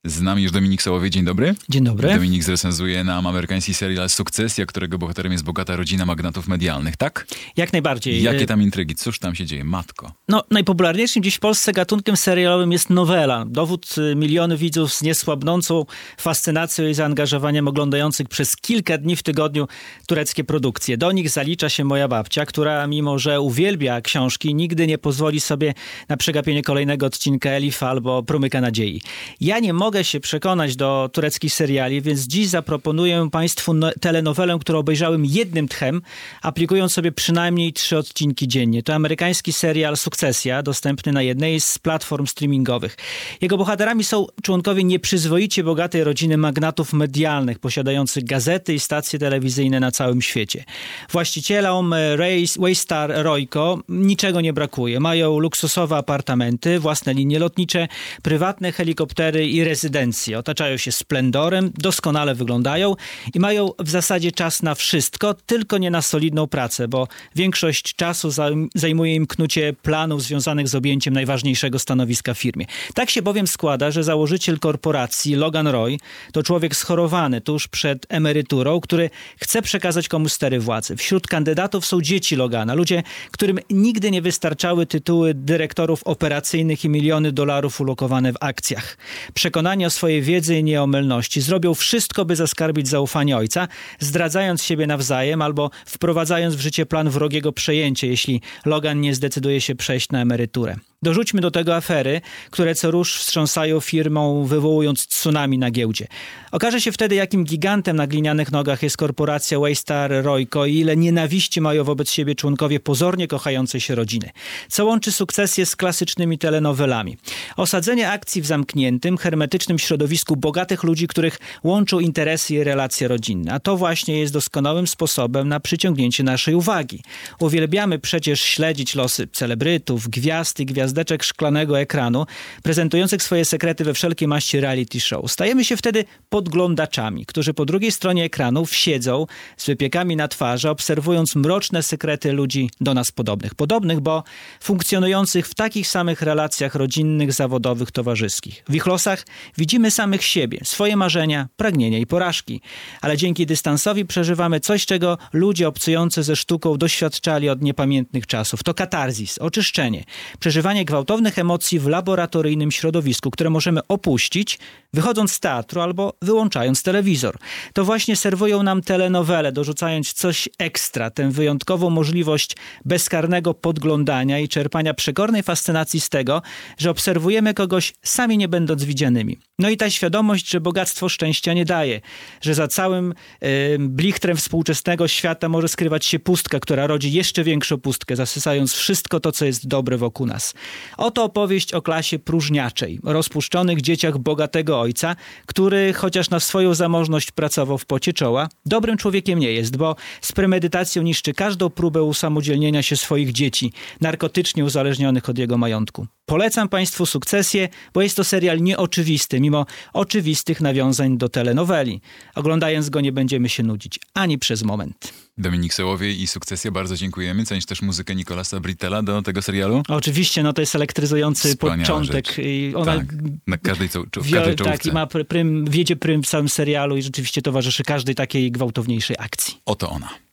Z nami już Dominik Sołowiej, dzień dobry. Dzień dobry. Dominik zrecenzuje nam amerykański serial Sukcesja, którego bohaterem jest bogata rodzina magnatów medialnych, tak? Jak najbardziej. Jakie tam intrygi? Cóż tam się dzieje? Matko. No, najpopularniejszym dziś w Polsce gatunkiem serialowym jest nowela. Dowód miliony widzów z niesłabnącą fascynacją i zaangażowaniem oglądających przez kilka dni w tygodniu tureckie produkcje. Do nich zalicza się moja babcia, która mimo, że uwielbia książki, nigdy nie pozwoli sobie na przegapienie kolejnego odcinka Elif albo Promyka Nadziei. Ja nie mogę się przekonać do tureckich seriali, więc dziś zaproponuję Państwu telenowelę, którą obejrzałem jednym tchem, aplikując sobie przynajmniej 3 odcinki dziennie. To amerykański serial Sukcesja, dostępny na jednej z platform streamingowych. Jego bohaterami są członkowie nieprzyzwoicie bogatej rodziny magnatów medialnych, posiadających gazety i stacje telewizyjne na całym świecie. Właścicielom Waystar Royco niczego nie brakuje. Mają luksusowe apartamenty, własne linie lotnicze, prywatne helikoptery i rezydencje. Otaczają się splendorem, doskonale wyglądają i mają w zasadzie czas na wszystko, tylko nie na solidną pracę, bo większość czasu zajmuje im knucie planów związanych z objęciem najważniejszego stanowiska w firmie. Tak się bowiem składa, że założyciel korporacji Logan Roy to człowiek schorowany tuż przed emeryturą, który chce przekazać komuś stery władzy. Wśród kandydatów są dzieci Logana, ludzie, którym nigdy nie wystarczały tytuły dyrektorów operacyjnych i miliony dolarów ulokowane w akcjach. Przekonani o swojej wiedzy i nieomylności zrobią wszystko, by zaskarbić zaufanie ojca, zdradzając siebie nawzajem albo wprowadzając w życie plan wrogiego przejęcia, jeśli Logan nie zdecyduje się przejść na emeryturę. Dorzućmy do tego afery, które co rusz wstrząsają firmą, wywołując tsunami na giełdzie. Okaże się wtedy, jakim gigantem na glinianych nogach jest korporacja Waystar Royco i ile nienawiści mają wobec siebie członkowie pozornie kochającej się rodziny. Co łączy Sukcesję z klasycznymi telenowelami? Osadzenie akcji w zamkniętym, hermetycznym środowisku bogatych ludzi, których łączą interesy i relacje rodzinne. A to właśnie jest doskonałym sposobem na przyciągnięcie naszej uwagi. Uwielbiamy przecież śledzić losy celebrytów, gwiazd i gwiazdeczek szklanego ekranu, prezentujących swoje sekrety we wszelkiej maści reality show. Stajemy się wtedy podglądaczami, którzy po drugiej stronie ekranów siedzą z wypiekami na twarzy, obserwując mroczne sekrety ludzi do nas podobnych. Podobnych, bo funkcjonujących w takich samych relacjach rodzinnych, zawodowych, towarzyskich. W ich losach widzimy samych siebie, swoje marzenia, pragnienia i porażki. Ale dzięki dystansowi przeżywamy coś, czego ludzie obcujący ze sztuką doświadczali od niepamiętnych czasów. To katarzis, oczyszczenie, przeżywanie gwałtownych emocji w laboratoryjnym środowisku, które możemy opuścić, wychodząc z teatru albo wyłączając telewizor. To właśnie serwują nam telenowele, dorzucając coś ekstra, tę wyjątkową możliwość bezkarnego podglądania i czerpania przekornej fascynacji z tego, że obserwujemy kogoś sami nie będąc widzianymi. No i ta świadomość, że bogactwo szczęścia nie daje, że za całym blichtrem współczesnego świata może skrywać się pustka, która rodzi jeszcze większą pustkę, zasysając wszystko to, co jest dobre wokół nas. Oto opowieść o klasie próżniaczej, o rozpuszczonych dzieciach bogatego ojca, który chociaż na swoją zamożność pracował w pocie czoła, dobrym człowiekiem nie jest, bo z premedytacją niszczy każdą próbę usamodzielnienia się swoich dzieci, narkotycznie uzależnionych od jego majątku. Polecam Państwu Sukcesję, bo jest to serial nieoczywisty, mimo oczywistych nawiązań do telenoweli. Oglądając go nie będziemy się nudzić ani przez moment. Dominik Sołowiej i Sukcesja, bardzo dziękujemy. Cenisz też muzykę Nicolasa Brittela do tego serialu? Oczywiście, no to jest elektryzujący Wspaniała początek. Rzecz. I ona tak, na każdej czołówce. Tak, i ma wiedzie prym w całym serialu i rzeczywiście towarzyszy każdej takiej gwałtowniejszej akcji. Oto ona.